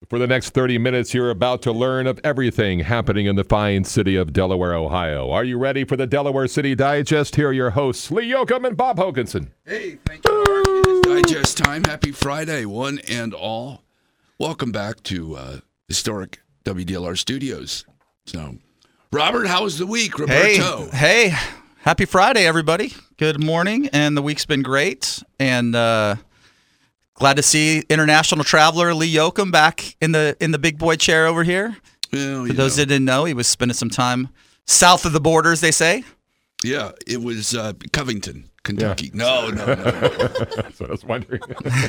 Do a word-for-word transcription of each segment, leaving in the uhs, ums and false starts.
For the next thirty minutes, you're about to learn of everything happening in the fine city of Delaware, Ohio. Are you ready for the Delaware City Digest? Here are your hosts, Lee Yoakum and Bob Hoganson. Hey, thank you, Mark. It is Digest time. Happy Friday, one and all. Welcome back to uh, historic W D L R studios. So, Robert, how was the week? Roberto. Hey, hey, happy Friday, everybody. Good morning, and the week's been great. And uh, glad to see international traveler Lee Yoakum back in the in the big boy chair over here. Well, For those know. that didn't know, he was spending some time south of the borders, they say. Yeah, it was uh, Covington, Kentucky. Yeah. No, no, no. no. That's what I was wondering.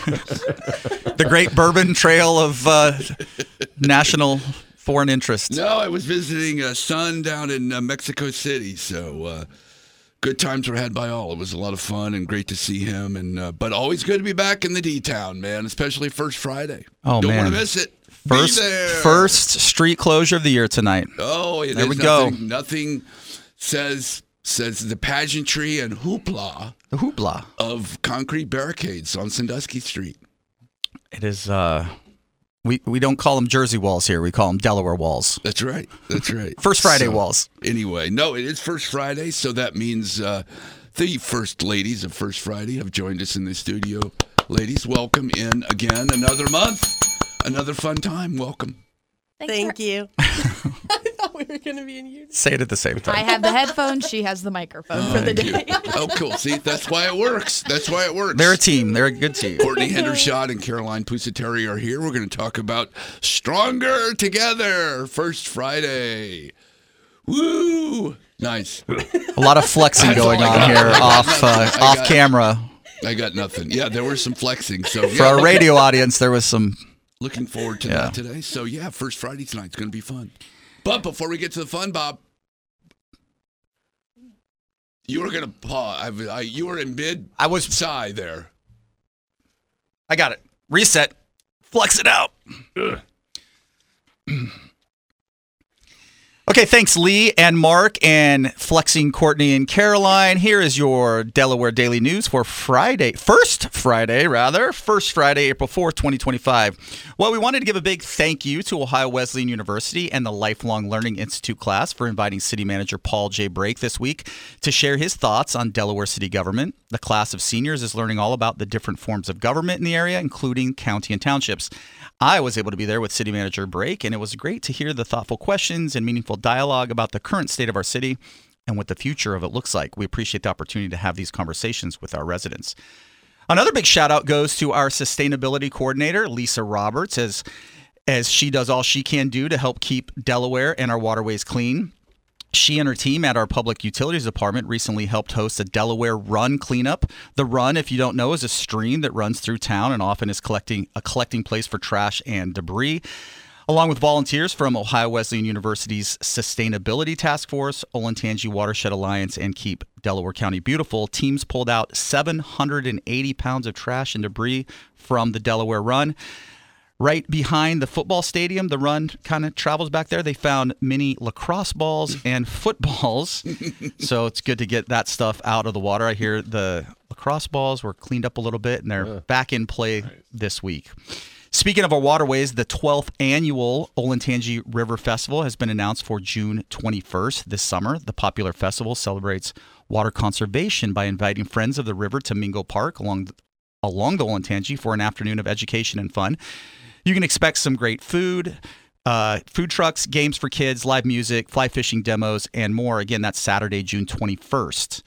The great bourbon trail of uh, national foreign interest. No, I was visiting a son down in uh, Mexico City, so uh, good times were had by all. It was a lot of fun and great to see him, and uh, but always good to be back in the D-Town, man, especially First Friday. Oh, Don't man. want to miss it. First, be there. first street closure of the year tonight. Oh, it there is we nothing, go. Nothing says says the pageantry and hoopla, the hoopla of concrete barricades on Sandusky Street. It is. Uh, we we don't call them Jersey walls here. We call them Delaware walls. That's right. That's right. First Friday so, walls. Anyway, no, it is First Friday, so that means uh, the first ladies of First Friday have joined us in the studio. Ladies, welcome in again. Another month, another fun time. Welcome. Thanks Thank for- you. I thought we were going to be in unison. Say it at the same time. I have the headphones. She has the microphone Oh, for the thank day. you. Oh, cool. See, that's why it works. That's why it works. They're a team. They're a good team. Courtney Hendershot and Caroline Pusateri are here. We're going to talk about Stronger Together, First Friday. Woo! Nice. A lot of flexing That's going all I on got. here I got off nothing. uh, I off got- camera. I got nothing. Yeah, there was some flexing. So For yeah, our radio audience, there was some. looking forward to Yeah. that today. So yeah, First Friday tonight. It's going to be fun. But before we get to the fun, Bob, you were going to pause. I, I, you were in mid. I was. sigh there. I got it. Reset. Flex it out. Okay, thanks, Lee and Mark, and flexing Courtney and Caroline. Here is your Delaware Daily News for Friday, first Friday, rather, first Friday, April fourth, twenty twenty-five. Well, we wanted to give a big thank you to Ohio Wesleyan University and the Lifelong Learning Institute class for inviting City Manager Paul J. Brake this week to share his thoughts on Delaware city government. The class of seniors is learning all about the different forms of government in the area, including county and townships. I was able to be there with City Manager Brake, and it was great to hear the thoughtful questions and meaningful dialogue about the current state of our city and what the future of it looks like. We appreciate the opportunity to have these conversations with our residents. Another big shout out goes to our sustainability coordinator, Lisa Roberts, as, as she does all she can do to help keep Delaware and our waterways clean. She and her team at our Public Utilities Department recently helped host a Delaware Run cleanup. The Run, if you don't know, is a stream that runs through town and often is collecting a collecting place for trash and debris. Along with volunteers from Ohio Wesleyan University's Sustainability Task Force, Olentangy Watershed Alliance, and Keep Delaware County Beautiful, teams pulled out seven hundred eighty pounds of trash and debris from the Delaware Run. Right behind the football stadium, the Run kind of travels back there. They found mini lacrosse balls and footballs. So it's good to get that stuff out of the water. I hear the lacrosse balls were cleaned up a little bit, and they're yeah. back in play nice. this week. Speaking of our waterways, the twelfth annual Olentangy River Festival has been announced for June twenty-first this summer. The popular festival celebrates water conservation by inviting friends of the river to Mingo Park along the, along the Olentangy for an afternoon of education and fun. You can expect some great food, uh, food trucks, games for kids, live music, fly fishing demos, and more. Again, that's Saturday, June twenty-first.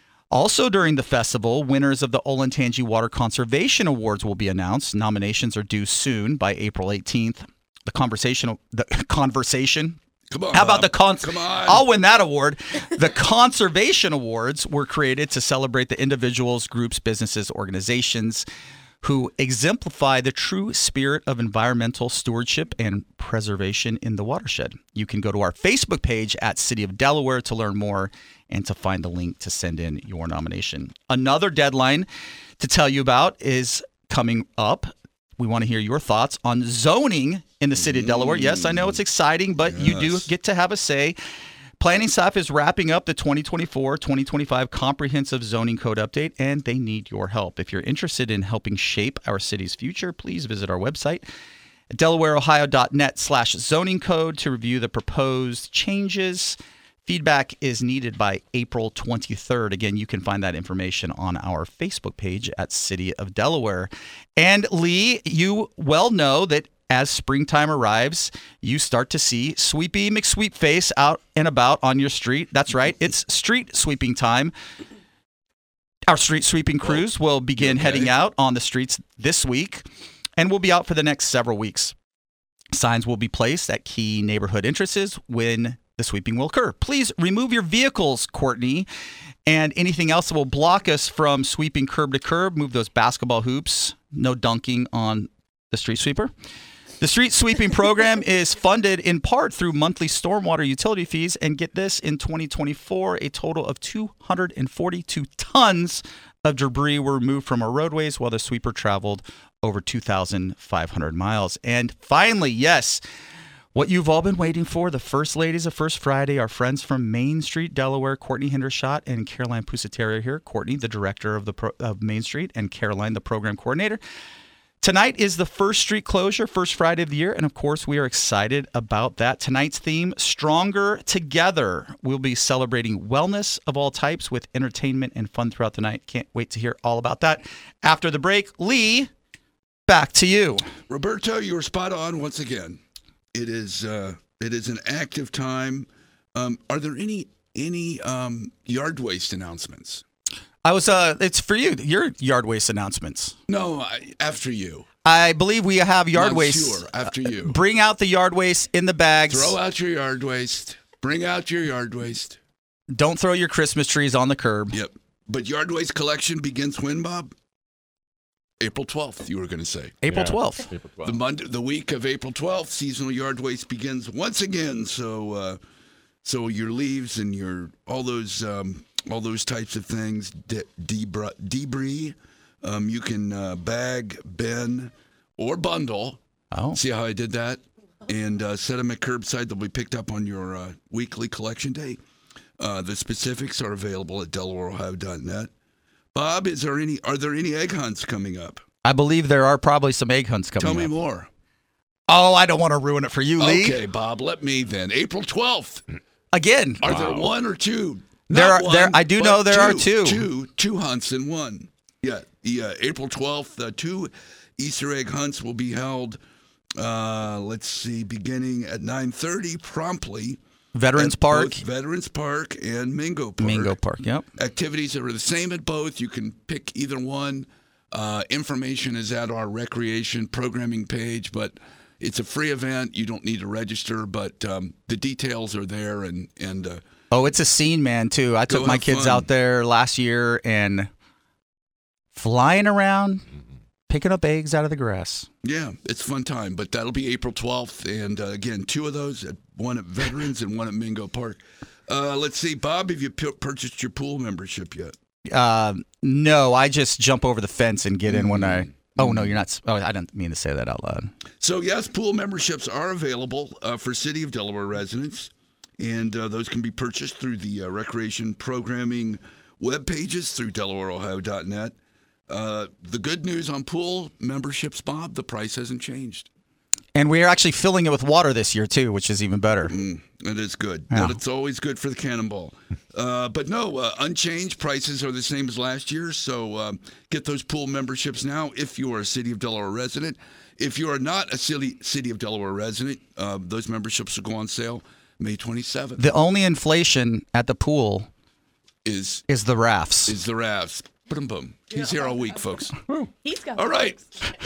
Also during the festival, winners of the Olentangy Water Conservation Awards will be announced. Nominations are due soon by April eighteenth. The conversation, the conversation. Come on, How about Bob. the con? Come on. I'll win that award. The Conservation Awards were created to celebrate the individuals, groups, businesses, organizations who exemplify the true spirit of environmental stewardship and preservation in the watershed. You can go to our Facebook page at City of Delaware to learn more and to find the link to send in your nomination. Another deadline to tell you about is coming up. We want to hear your thoughts on zoning in the City of Delaware. Yes, I know it's exciting, but yes. you do get to have a say. Planning staff is wrapping up the twenty twenty-four twenty twenty-five Comprehensive Zoning Code Update, and they need your help. If you're interested in helping shape our city's future, please visit our website DelawareOhio.net slash zoning code to review the proposed changes. Feedback is needed by April twenty-third. Again, you can find that information on our Facebook page at City of Delaware. And Lee, you well know that as springtime arrives, you start to see Sweepy McSweepface out and about on your street. That's right. It's street sweeping time. Our street sweeping crews will begin okay. heading out on the streets this week and will be out for the next several weeks. Signs will be placed at key neighborhood entrances when the sweeping will occur. Please remove your vehicles, Courtney, and anything else that will block us from sweeping curb to curb. Move those basketball hoops. No dunking on the street sweeper. The street sweeping program is funded in part through monthly stormwater utility fees. And get this, in twenty twenty-four, a total of two hundred forty-two tons of debris were removed from our roadways while the sweeper traveled over two thousand five hundred miles. And finally, yes, what you've all been waiting for, the First Ladies of First Friday, our friends from Main Street, Delaware, Courtney Hendershot and Caroline Pusateri here. Courtney, the director of the pro- of Main Street, and Caroline, the program coordinator. Tonight is the first street closure, first Friday of the year, and of course, we are excited about that. Tonight's theme, Stronger Together. We'll be celebrating wellness of all types with entertainment and fun throughout the night. Can't wait to hear all about that. After the break, Lee, back to you. Roberto, you were spot on once again. It is uh, it is an active time. Um, are there any any um, yard waste announcements? I was. Uh, it's for you. Your yard waste announcements. No, I, after you. I believe we have yard I'm waste. Sure, after you. Uh, bring out the yard waste in the bags. Throw out your yard waste. Bring out your yard waste. Don't throw your Christmas trees on the curb. Yep. But yard waste collection begins when, Bob? April twelfth, you were going to say. April Yeah, twelfth. April twelfth. The Monday, the week of April twelfth, seasonal yard waste begins once again. So, uh, so your leaves and your all those um, all those types of things, de- debris, debris um, you can uh, bag, bin, or bundle. Oh. See how I did that? And uh, set them at curbside. They'll be picked up on your uh, weekly collection day. Uh, the specifics are available at Delaware Ohio dot net. Bob, is there any? Are there any egg hunts coming up? I believe there are probably some egg hunts coming Tell me up. more. Oh, I don't want to ruin it for you, Lee. Okay, Bob, let me then. April twelfth. Again. Are there one or two? There Not are- there- one, I do but know there are two. Two, two hunts in one. Yeah, yeah. April twelfth, uh, two Easter egg hunts will be held. Uh, let's see, beginning at nine thirty promptly. Veterans at Park. both Veterans Park and Mingo Park. Mingo Park, yep. Activities are the same at both. You can pick either one. Uh, information is at our recreation programming page, but it's a free event. You don't need to register, but um, the details are there. And, and uh, Oh, it's a scene, man, too. I took Go my have kids fun. out there last year and flying around, picking up eggs out of the grass. yeah, it's a fun time. But that'll be April twelfth. And uh, again, two of those, at, one at Veterans and one at Mingo Park. Uh, let's see, Bob, have you p- purchased your pool membership yet? Uh, no, I just jump over the fence and get in when I... Oh, no, you're not... s- Oh, I didn't mean to say that out loud. So, yes, pool memberships are available uh, for City of Delaware residents, and uh, those can be purchased through the uh, recreation programming web pages through Delaware Ohio dot net. Uh, the good news on pool memberships, Bob, the price hasn't changed. And we're actually filling it with water this year, too, which is even better. Mm, it is good. Yeah. But it's always good for the cannonball. Uh, but no, uh, unchanged prices are the same as last year. So um, get those pool memberships now if you are a City of Delaware resident. If you are not a City, City of Delaware resident, uh, those memberships will go on sale May twenty-seventh. The only inflation at the pool Is is the rafts. is the rafts. Boom, boom. He's here all week, folks. He's got All right.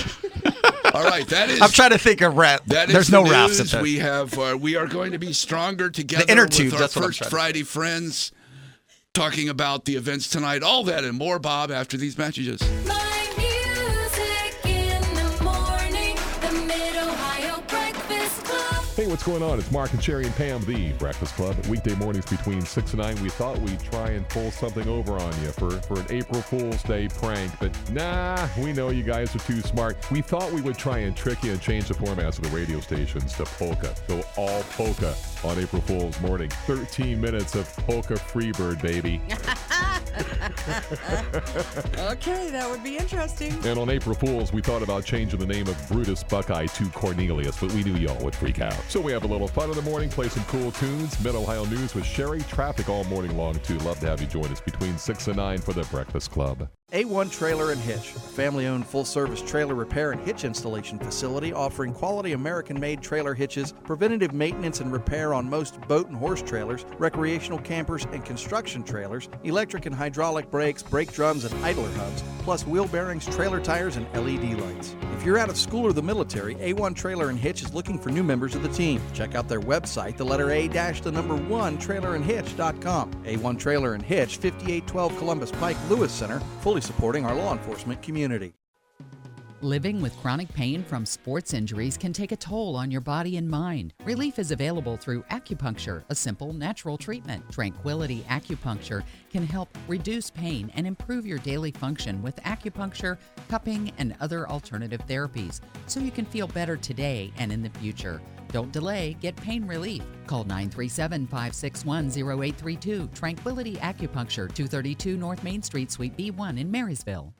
All right. That is. I'm trying to think of raft. That is There's the no rafts at news. the... We have. Uh, we are going to be stronger together inner with tubes, our that's what I'm First trying to Friday friends. Talking about the events tonight, all that and more, Bob. After these messages. My music in the morning, the Mid-Ohio Breakfast Club. Hey, what's going on? It's Mark and Sherry and Pam, the Breakfast Club. Weekday mornings between six and nine. We thought we'd try and pull something over on you for, for an April Fool's Day prank, but nah, we know you guys are too smart. We thought we would try and trick you and change the formats of the radio stations to polka. Go all polka on April Fool's morning. thirteen minutes of polka Freebird, baby. Okay, that would be interesting. And on April Fools, we thought about changing the name of Brutus Buckeye to Cornelius, but we knew y'all would freak out. So we have a little fun in the morning, play some cool tunes. Mid-Ohio News with Sherry. Traffic all morning long, too. Love to have you join us between six and nine for the Breakfast Club. A one Trailer and Hitch, a family-owned full-service trailer repair and hitch installation facility offering quality American-made trailer hitches, preventative maintenance and repair on most boat and horse trailers, recreational campers and construction trailers, electric and hydraulic brakes, brake drums and idler hubs, plus wheel bearings, trailer tires, and L E D lights. If you're out of school or the military, A one Trailer and Hitch is looking for new members of the team. Check out their website, the letter A dash the number one trailer and hitch dot com. A one Trailer and Hitch, fifty-eight twelve Columbus Pike, Lewis Center, fully supporting our law enforcement community. Living with chronic pain from sports injuries can take a toll on your body and mind. Relief is available through acupuncture, a simple, natural treatment. Tranquility Acupuncture can help reduce pain and improve your daily function with acupuncture, cupping, and other alternative therapies, so you can feel better today and in the future. Don't delay, get pain relief. Call nine three seven, five six one, zero eight three two. Tranquility Acupuncture, two thirty-two North Main Street, Suite B one in Marysville.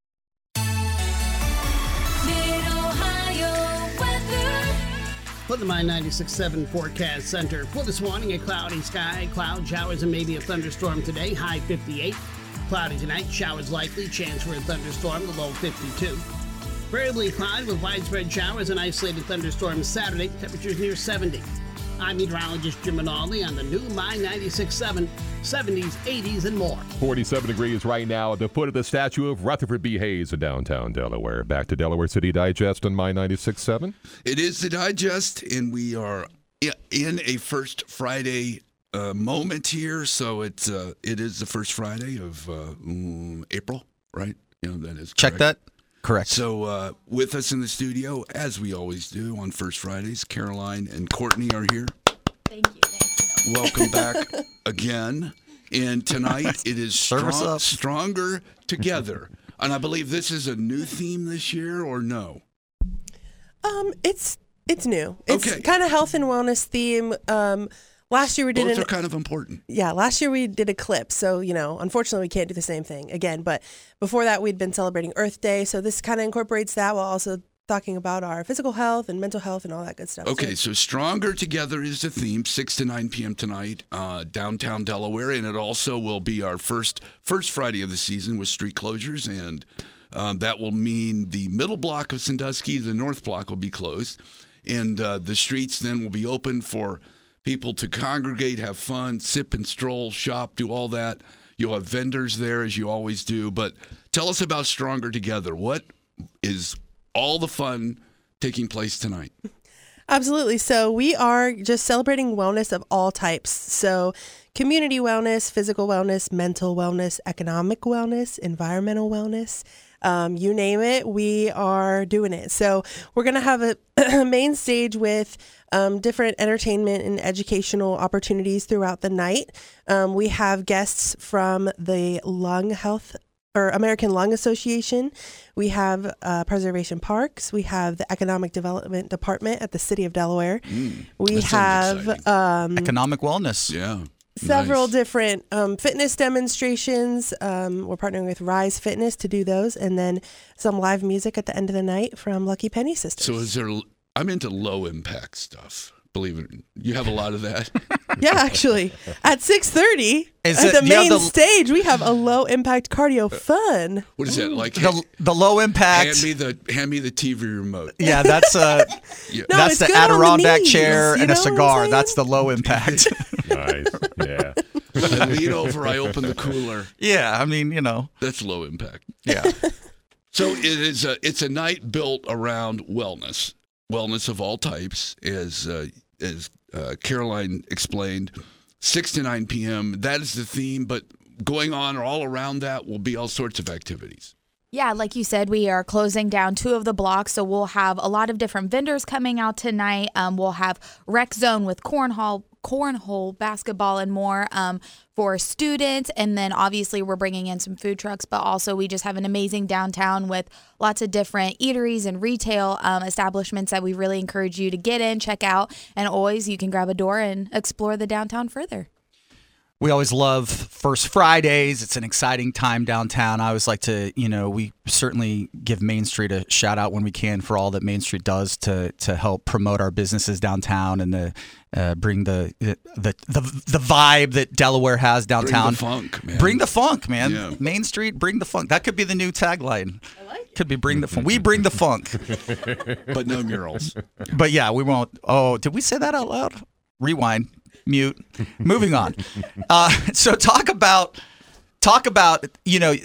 Mid-Ohio weather. For the My ninety-six point seven Forecast Center, for this morning, a cloudy sky, cloud showers, and maybe a thunderstorm today, high fifty-eight. Cloudy tonight, showers likely, chance for a thunderstorm, the low fifty-two. Variably cloudy with widespread showers and isolated thunderstorms Saturday, temperatures near seventy. I'm meteorologist Jim Rinaldi on the new My ninety-six point seven, seventies, eighties, and more. forty-seven degrees right now at the foot of the statue of Rutherford B. Hayes in downtown Delaware. Back to Delaware City Digest on My ninety-six point seven. It is the Digest, and we are i- in a First Friday uh, moment here. So it's uh, it is the first Friday of uh, mm, April, right? You know, that is Check correct. that. Correct. So uh, with us in the studio, as we always do on First Fridays, Caroline and Courtney are here. Thank you. Thank you. Welcome back again. And tonight it is Serve us strong, up. Stronger Together. And I believe this is a new theme this year, or no? Um, it's it's new. It's Okay. kind of health and wellness theme. Um, last year we did Both an, are kind of important. yeah. Last year we did Eclipse, so you know, unfortunately we can't do the same thing again. But before that, we'd been celebrating Earth Day, so this kind of incorporates that while also talking about our physical health and mental health and all that good stuff. Okay, So, so Stronger Together is the theme, six to nine p.m. tonight, uh, downtown Delaware, and it also will be our first first Friday of the season with street closures, and um, that will mean the middle block of Sandusky, the north block will be closed, and uh, the streets then will be open for people to congregate, have fun, sip and stroll, shop, do all that. You'll have vendors there as you always do, but tell us about Stronger Together. What is all the fun taking place tonight? absolutely. So we are just celebrating wellness of all types. So community wellness, physical wellness, mental wellness, economic wellness, environmental wellness. Um, you name it, we are doing it. So we're going to have a main stage with um, different entertainment and educational opportunities throughout the night. Um, we have guests from the Lung Health or American Lung Association. We have uh, Preservation Parks. We have the Economic Development Department at the City of Delaware. Mm, we that sounds have exciting. um, Economic wellness. Yeah. several nice. different um, fitness demonstrations. Um, we're partnering with Rise Fitness to do those, and then some live music at the end of the night from Lucky Penny Sisters. So is there? I'm into low impact stuff. Believe it, you have a lot of that. yeah, actually, at six thirty Is at it- the do you have main the- stage, we have a low impact cardio fun. What is that like? The, the low impact. hand me the hand me the T V remote. Yeah, that's uh, Yeah. No, that's it's the good on the Adirondack knees, chair you and a know what I'm cigar. saying? That's the low impact. Nice. Yeah. I lean over, I open the cooler. Yeah, I mean, you know, That's low impact. yeah. So it is a it's a night built around wellness, wellness of all types, as uh, as uh, Caroline explained. Six to nine p.m. That is the theme, but going on or all around that will be all sorts of activities. Yeah, like you said, we are closing down two of the blocks, so we'll have a lot of different vendors coming out tonight. Um, we'll have Rec Zone with cornhole, cornhole, basketball, and more um, for students. And then obviously we're bringing in some food trucks, but also we just have an amazing downtown with lots of different eateries and retail um, establishments that we really encourage you to get in, check out, and always you can grab a door and explore the downtown further. We always love First Fridays. It's an exciting time downtown. I always like to, you know, we certainly give Main Street a shout out when we can for all that Main Street does to to help promote our businesses downtown and to uh, bring the, the the the vibe that Delaware has downtown. Bring the funk, man. Bring the funk, man. Yeah. Main Street, bring the funk. That could be the new tagline. I like it. Could be bring the funk. We bring the funk. But no murals. But yeah, we won't. Oh, did we say that out loud? Rewind. Mute. Moving on. Uh, so talk about talk about you know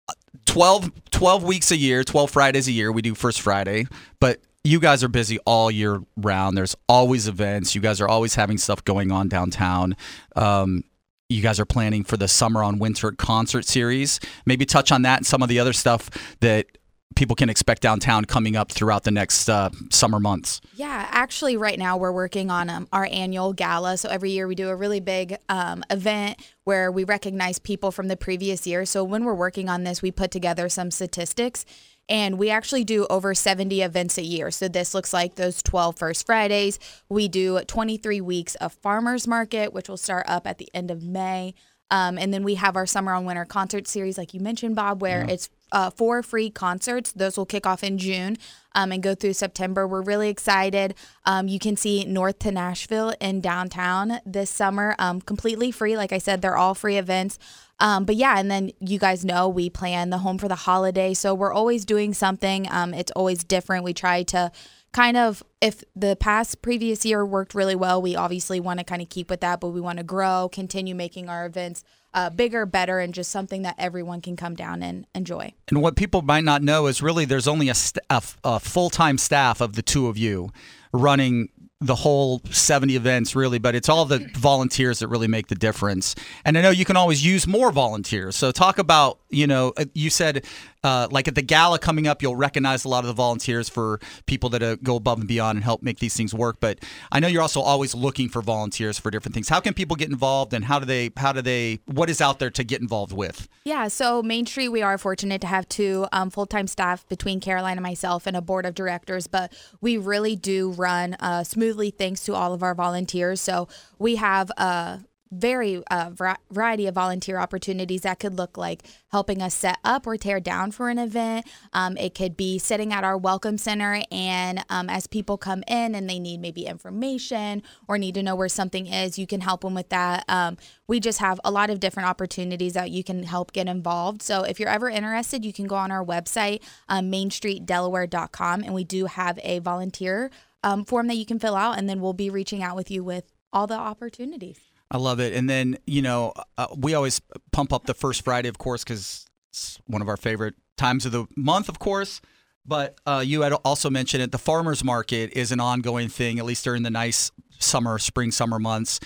twelve, twelve weeks a year, twelve Fridays a year. We do First Friday, but you guys are busy all year round. There's always events. You guys are always having stuff going on downtown. Um, you guys are planning for the Summer on Winter concert series. Maybe touch on that and some of the other stuff that people can expect downtown coming up throughout the next uh, summer months. Yeah, actually right now we're working on um, our annual gala. So every year we do a really big um, event where we recognize people from the previous year. So when we're working on this, we put together some statistics, and we actually do over seventy events a year. So this looks like those twelve First Fridays. We do twenty-three weeks of farmers market, which will start up at the end of May. Um, and then we have our Summer on Winter concert series, like you mentioned, Bob, where yeah. it's uh, four free concerts. Those will kick off in June um, and go through September. We're really excited. Um, you can see North to Nashville in downtown this summer, um, completely free. Like I said, they're all free events. Um, but yeah, and then you guys know we plan the Home for the Holiday. So we're always doing something. Um, it's always different. We try to kind of, if the past previous year worked really well, we obviously want to kind of keep with that, but we want to grow, continue making our events uh, bigger, better, and just something that everyone can come down and enjoy. And what people might not know is really there's only a, st- a, a full-time staff of the two of you running the whole seventy events, really, but it's all the volunteers that really make the difference. And I know you can always use more volunteers. So talk about, you know, you said uh, like at the gala coming up, you'll recognize a lot of the volunteers for people that uh, go above and beyond and help make these things work. But I know you're also always looking for volunteers for different things. How can people get involved, and how do they, how do they, what is out there to get involved with? Yeah, so Main Street, we are fortunate to have two um, full-time staff between Caroline and myself and a board of directors, but we really do run uh, smoothly thanks to all of our volunteers. So we have a very uh, variety of volunteer opportunities that could look like helping us set up or tear down for an event. Um, it could be sitting at our welcome center, and um, as people come in and they need maybe information or need to know where something is, you can help them with that. Um, we just have a lot of different opportunities that you can help get involved. So if you're ever interested, you can go on our website, um, main street delaware dot com, and we do have a volunteer um, form that you can fill out, and then we'll be reaching out with you with all the opportunities. I love it. And then, you know, uh, we always pump up the First Friday, of course, because it's one of our favorite times of the month, of course. But uh, you had also mentioned it. The farmers market is an ongoing thing, at least during the nice summer, spring, summer months.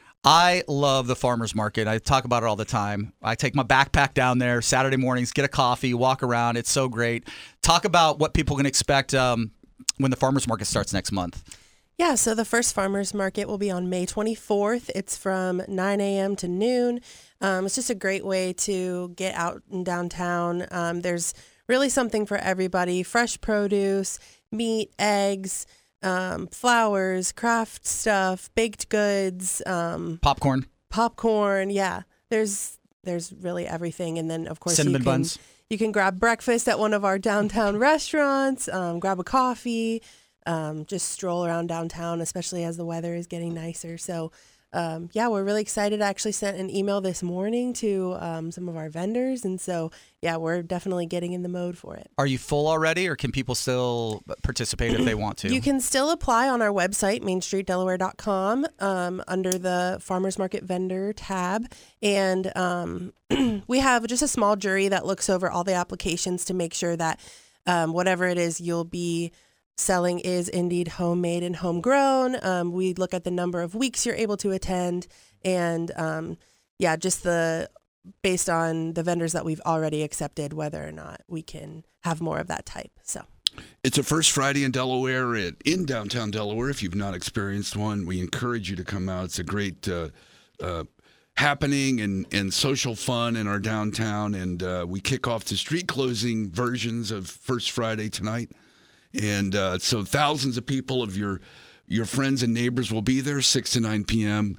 I love the farmers market. I talk about it all the time. I take my backpack down there Saturday mornings, get a coffee, walk around. It's so great. Talk about what people can expect um, when the farmers market starts next month. Yeah, so the first farmers market will be on May twenty-fourth. It's from nine a.m. to noon. Um, it's just a great way to get out in downtown. Um, there's really something for everybody: fresh produce, meat, eggs, um, flowers, craft stuff, baked goods, um, popcorn. Popcorn, yeah. There's there's really everything, and then of course cinnamon you can, buns. You can grab breakfast at one of our downtown restaurants. Um, grab a coffee. Um, just stroll around downtown, especially as the weather is getting nicer. So, um, yeah, we're really excited. I actually sent an email this morning to um, some of our vendors. And so, yeah, we're definitely getting in the mode for it. Are you full already, or can people still participate if they want to? You can still apply on our website, main street delaware dot com, um, under the Farmers Market Vendor tab. And um, we have just a small jury that looks over all the applications to make sure that um, whatever it is you'll be selling is indeed homemade and homegrown. Um, we look at the number of weeks you're able to attend, and um, yeah, just the based on the vendors that we've already accepted, whether or not we can have more of that type. So it's a First Friday in Delaware, at, in downtown Delaware. If you've not experienced one, we encourage you to come out. It's a great uh, uh, happening and, and social fun in our downtown, and uh, we kick off the street closing versions of First Friday tonight. And uh, so thousands of people of your your friends and neighbors will be there, six to nine p.m.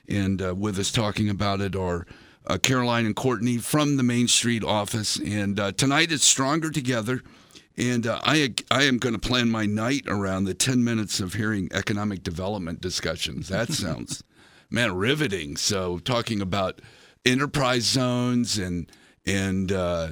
And uh, with us talking about it are uh, Caroline and Courtney from the Main Street office. And uh, tonight it's Stronger Together. And uh, I I am going to plan my night around the ten minutes of hearing economic development discussions. That sounds, man, riveting. So talking about enterprise zones and and uh,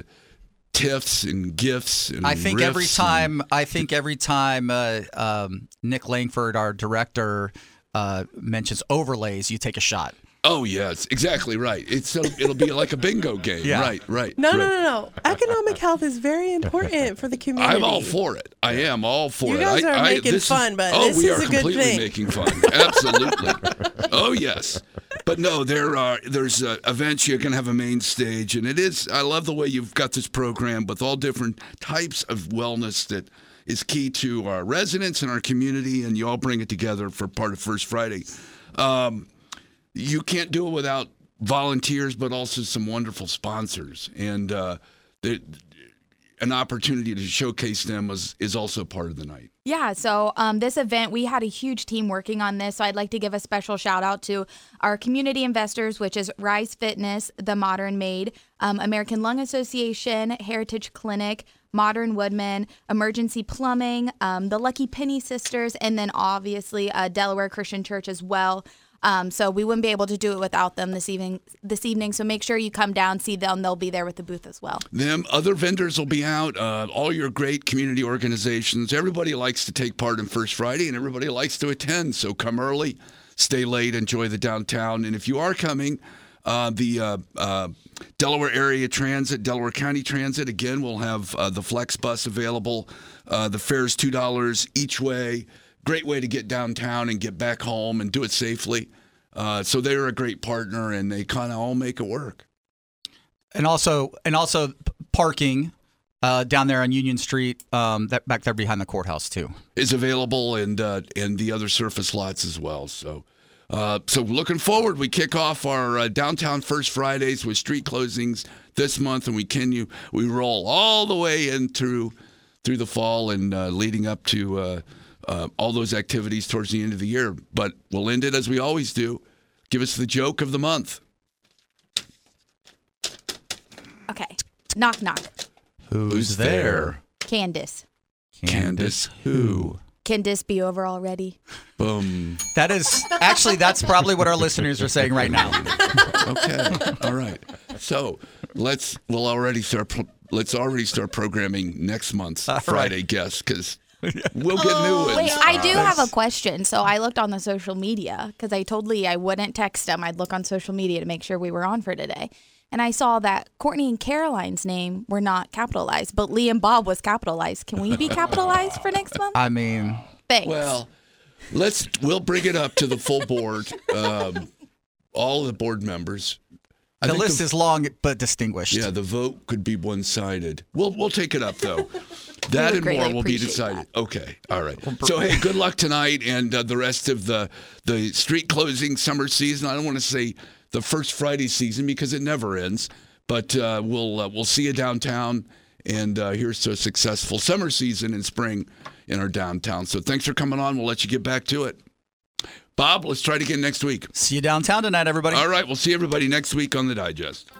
TIFs and gifts and I think riffs every and- time I think every time uh, um, Nick Langford, our director, uh, mentions overlays, you take a shot. Oh yes, exactly right. It's so it'll be like a bingo game. Yeah. Right, right. No, right. no, no, no. Economic health is very important for the community. I'm all for it. I am all for You it. guys I, are I, making this fun, is, but oh, this we is are a good completely thing. making fun. Absolutely. Oh yes, but no, there are there's uh, events you're gonna have a main stage, and it is. I love the way you've got this program with all different types of wellness that is key to our residents and our community, and you all bring it together for part of First Friday. Um, you can't do it without volunteers, but also some wonderful sponsors, and uh, the, an opportunity to showcase them was, is also part of the night. Yeah, so um, this event, we had a huge team working on this. So I'd like to give a special shout out to our community investors, which is Rise Fitness, The Modern Maid, um, American Lung Association, Heritage Clinic, Modern Woodman, Emergency Plumbing, um, the Lucky Penny Sisters, and then obviously uh, Delaware Christian Church as well. Um, so we wouldn't be able to do it without them this evening. This evening, so make sure you come down, see them. They'll be there with the booth as well. Them other vendors will be out. Uh, all your great community organizations. Everybody likes to take part in First Friday, and everybody likes to attend. So come early, stay late, enjoy the downtown. And if you are coming, uh, the uh, uh, Delaware Area Transit, Delaware County Transit, again, will have uh, the Flex Bus available. Uh, the fare's two dollars each way. Great way to get downtown and get back home and do it safely. Uh, so they're a great partner, and they kind of all make it work. And also, and also p- parking uh, down there on Union Street, um, that back there behind the courthouse too. Is available, and uh, and the other surface lots as well. So, uh, so looking forward, we kick off our uh, downtown First Fridays with street closings this month, and we can you we roll all the way in through through the fall and uh, leading up to. Uh, Uh, all those activities towards the end of the year. But we'll end it as we always do. Give us the joke of the month. Okay. Knock, knock. Who's there? Candace. Candace who? Can this be over already? Boom. That is actually that's probably what our listeners are saying right now. Okay. All right. So let's we'll already start. Pro- let's already start programming next month's All Friday right. guests because we'll get new ones. Wait, I do Uh, have a question. So I looked on the social media because I told Lee I wouldn't text them. I'd look on social media to make sure we were on for today. And I saw that Courtney and Caroline's name were not capitalized, but Lee and Bob was capitalized. Can we be capitalized for next month? I mean, Thanks. Well, let's we'll bring it up to the full board. Um, all the board members. I the think list is long but distinguished. Yeah, the vote could be one-sided. We'll we'll take it up though. That would and greatly more will be appreciate decided. that. Okay, all right. So hey, good luck tonight and uh, the rest of the the street closing summer season. I don't want to say the first Friday season because it never ends, but uh, we'll uh, we'll see you downtown. And uh, here's to a successful summer season in spring in our downtown. So thanks for coming on. We'll let you get back to it. Bob, let's try it again next week. See you downtown tonight, everybody. All right, we'll see everybody next week on The Digest.